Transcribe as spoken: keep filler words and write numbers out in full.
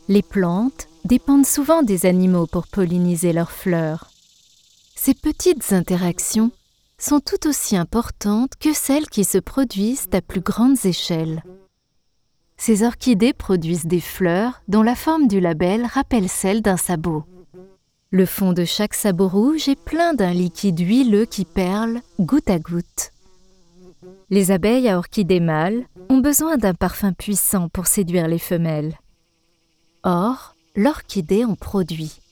Les plantes dépendent souvent des animaux pour polliniser leurs fleurs. Ces petites interactions sont tout aussi importantes que celles qui se produisent à plus grandes échelles. Ces orchidées produisent des fleurs dont la forme du labelle rappelle celle d'un sabot. Le fond de chaque sabot rouge est plein d'un liquide huileux qui perle goutte à goutte. Les abeilles à orchidées mâles ont besoin d'un parfum puissant pour séduire les femelles. Or, l'orchidée en produit.